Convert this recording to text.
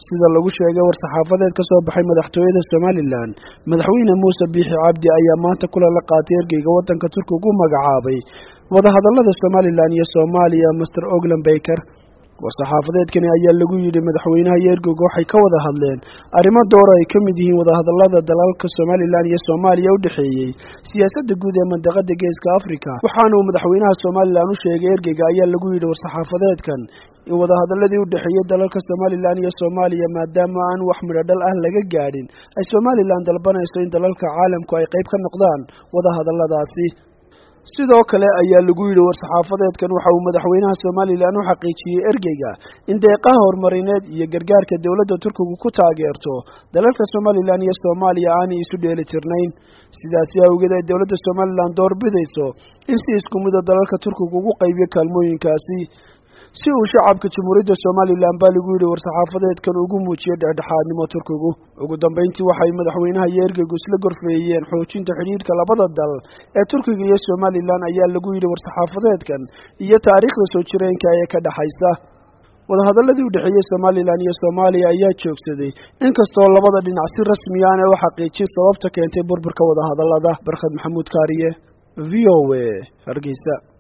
sida lagu sheegay war-saxaafadeed ka soo baxay madaxtooyada Somaliland madaxweyne Muuse Biixi Cabdi ayaa maanta kula la qaatay ergeyga wadanka Turkiga ugu magacaabay wadahadallada Somaliland iyo Soomaaliya Mr. Oglan Baker war-saxaafadeedkani ayaa lagu yidhi madaxweynaha iyo ergeyga waxay ka wada hadleen arrimo door ay ka mid yihiin wadahadallada dalalka Somaliland iyo Soomaaliya u dhaxeeyay siyaasadda guud ee mandaqada Geeska Afrika waxaana uu madaxweynaha Somaliland u sheegay ergeyga ayaa lagu yidhi war-saxaafadeedkan in wadahadalladii u dhaxeeyay dalalka Somaliland iyo Soomaaliya maadaama aan wax midho ah laga gaadhin ay Somaliland dalbanayso in dalalka caalamku ay qayb ka noqdaan wadahadalladaasi sidoo kale ayaa lagu yidhi war-saxaafadeedkan waxa uu madaxweynaha Somaliland u xaqiijiyay ergeyga in deeqaha horumarineed iyo gargaarka dawladda Turkiga ku taageerto dalalka Somaliland iyo Soomaaliya aanay isu dheelitirnayn sidaas awgeed ay dawladda Somaliland doorbidayso in si isku mid ah dalalka Turkiga ugu qaybiyo kaalmooyinkaasi si uu shacabka Jamhuuriyadda Somaliland baa lagu yidhi war-saxaafadeedkan ugu muujiyay dhexdhexaadnimo Turkigu ugu dambeyntii waxay madaxweynaha iyo ergeygu isla gorfeeyeen xoojinta xiriirka labada dal ee Turkiga iyo Somaliland ayaa lagu yidhi war-saxaafadeedkan iyo taariikhda soo jireenka ee ka dhaxaysa wadahadalladii u dhaxeeyay Somaliland iyo Soomaaliya ayaa joogsaday inkastoo labada dhinac si rasmi ah ay u xaqiijiyeen sababta keentay burburka wadahadallada Barkhad Maxamuud Kaariye VOA Hargeysa.